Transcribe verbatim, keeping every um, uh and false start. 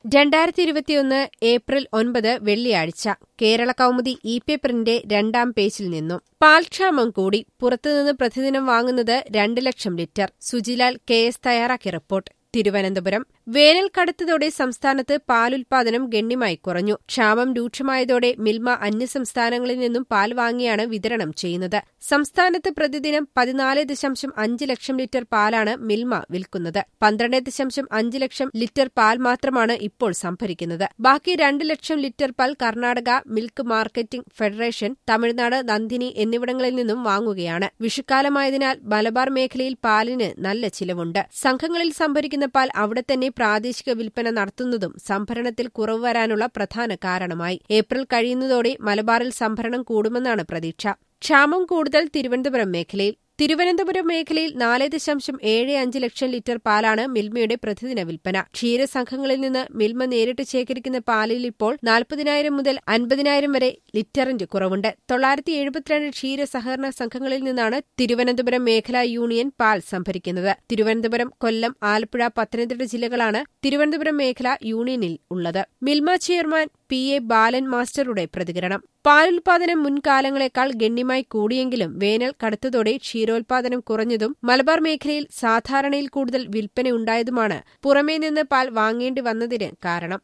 രണ്ടായിരത്തി ഇരുപത്തിയൊന്ന് ഏപ്രിൽ ഒൻപത് വെള്ളിയാഴ്ച കേരള കൗമുദി ഇ പേപ്പറിന്റെ രണ്ടാം പേജിൽ നിന്നും പാൽക്ഷാമം കൂടി പുറത്തുനിന്ന് പ്രതിദിനം വാങ്ങുന്നത് രണ്ട് lakh litre Sujilal K S തയ്യാറാക്കിയ റിപ്പോർട്ട് തിരുവനന്തപുരം വേനൽ കടുത്തതോടെ സംസ്ഥാനത്ത് പാലുൽപാദനം ഗണ്യമായി കുറഞ്ഞു. ക്ഷാമം രൂക്ഷമായതോടെ മിൽമ അന്യസംസ്ഥാനങ്ങളിൽ നിന്നും പാൽ വാങ്ങിയാണ് വിതരണം ചെയ്യുന്നത്. സംസ്ഥാനത്ത് പ്രതിദിനം പതിനാല് ദശാംശം അഞ്ച് ലക്ഷം ലിറ്റർ പാലാണ് മിൽമ വിൽക്കുന്നത്. പന്ത്രണ്ട് ദശാംശം അഞ്ച് ലക്ഷം ലിറ്റർ പാൽ മാത്രമാണ് ഇപ്പോൾ സംഭരിക്കുന്നത്. ബാക്കി രണ്ട് ലക്ഷം ലിറ്റർ പാൽ Karnataka milk marketing federation, Tamil Nadu, Nandini എന്നിവിടങ്ങളിൽ നിന്നും വാങ്ങുകയാണ്. വിഷുക്കാലമായതിനാൽ മലബാർ മേഖലയിൽ പാലിന് നല്ല ചിലവുണ്ട്. സംഘങ്ങളിൽ സംഭരിക്കുന്ന പാൽ അവിടെ തന്നെ പ്രാദേശിക വിൽപ്പന നടത്തുന്നതും സംഭരണത്തിൽ കുറവ് വരാനുള്ള പ്രധാന കാരണമായി. ഏപ്രിൽ കഴിയുന്നതോടെ മലബാറിൽ സംഭരണം കൂടുമെന്നാണ് പ്രതീക്ഷ. ക്ഷാമം കൂടുതൽ തിരുവനന്തപുരം മേഖലയിൽ. തിരുവനന്തപുരം മേഖലയിൽ നാല് ദശാംശം ഏഴ് അഞ്ച് ലക്ഷം ലിറ്റർ പാലാണ് മിൽമയുടെ പ്രതിദിന വിൽപ്പന. ക്ഷീരസംഘങ്ങളിൽ നിന്ന് മിൽമ നേരിട്ട് ശേഖരിക്കുന്ന പാലിൽ ഇപ്പോൾ നാൽപ്പതിനായിരം മുതൽ അൻപതിനായിരം വരെ ലിറ്ററിന്റെ കുറവുണ്ട്. തൊള്ളായിരത്തി എഴുപത്തിരണ്ട് ക്ഷീര സഹകരണ സംഘങ്ങളിൽ നിന്നാണ് തിരുവനന്തപുരം മേഖലാ യൂണിയൻ പാൽ സംഭരിക്കുന്നത്. തിരുവനന്തപുരം, കൊല്ലം, ആലപ്പുഴ, പത്തനംതിട്ട ജില്ലകളാണ് തിരുവനന്തപുരം മേഖലാ യൂണിയനിൽ ഉള്ളത്. Milma chairman P A Balan മാസ്റ്ററുടെ പ്രതികരണം. പാലുൽപാദനം മുൻകാലങ്ങളെക്കാൾ ഗണ്യമായി കൂടിയെങ്കിലും വേനൽ കടുത്തതോടെ ക്ഷീരോത്പാദനം കുറഞ്ഞതും മലബാർ മേഖലയിൽ സാധാരണയിൽ കൂടുതൽ വിൽപ്പനയുണ്ടായതുമാണ് പുറമേ നിന്ന് പാൽ വാങ്ങേണ്ടി വന്നതിന് കാരണം.